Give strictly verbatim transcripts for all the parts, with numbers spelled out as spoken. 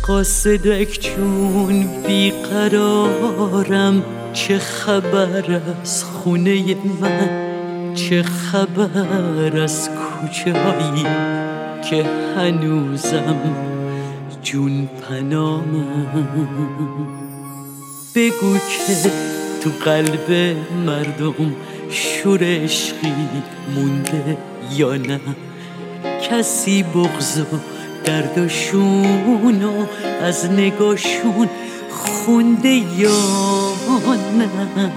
قاصدک چون بیقرارم، چه خبر از خونه من، چه خبر از کوچه هایی که هنوزم جون پناهم. بگو که تو قلب مردم شور عشقی مونده یا نه، کسی بغض و دردشونو از نگاشون خونده یا نه.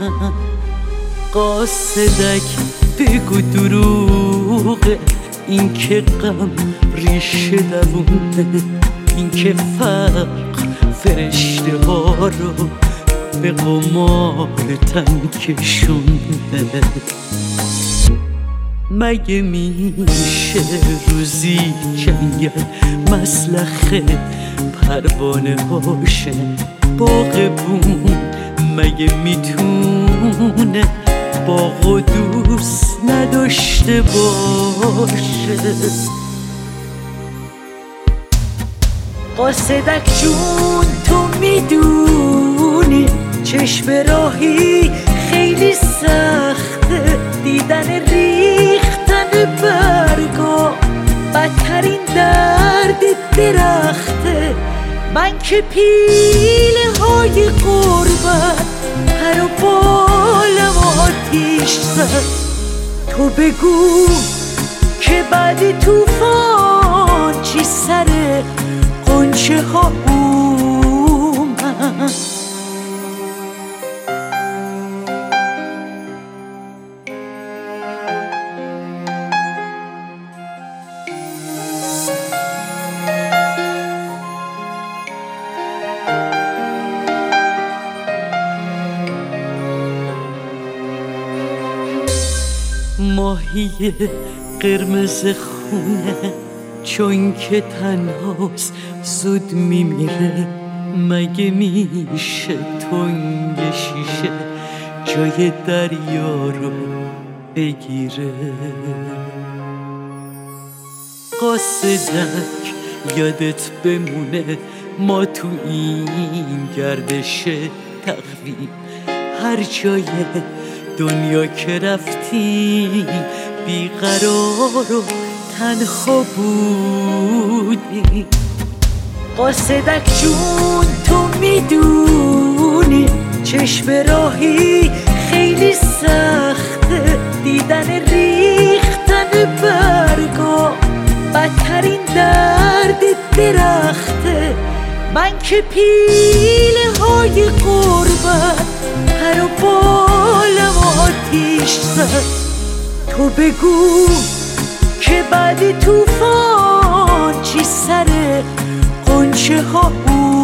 قاصدک بگو دروغه این که غم ریشه دوونده، این که فقر فرشته ها رو به قمار تن کشونده. مگه میشه روزی جنگل مسلخه پروانه باشه باغبون؟ مگه میتونه باغ و دوست نداشته باشه؟ قاصدک جون تو میدونی چشم راهی خیلی سخته، دیدن ریختن برگا بدترین درد درخته. من که پیله های غربت پر و بالم آتیش زد، تو بگو که بعد توفان چی سر غنچه ها اومد. ماهی قرمز خونه چون که تنهاست زود میمیره، مگه میشه تنگ شیشه جای دریا رو بگیره؟ قاصدک یادت بمونه ما تو این گردش تقویم هر جای دنیا که رفتیم بیقرار و تنها بودیم. قاصدک جون تو میدونی چشم راهی خیلی سخته، دیدن ریختن برگا بدترین درد درخته. من که پیله های غربت پر و بالم آتیش زد، تو بگو که بعد توفان چی سر غنچه ها بود.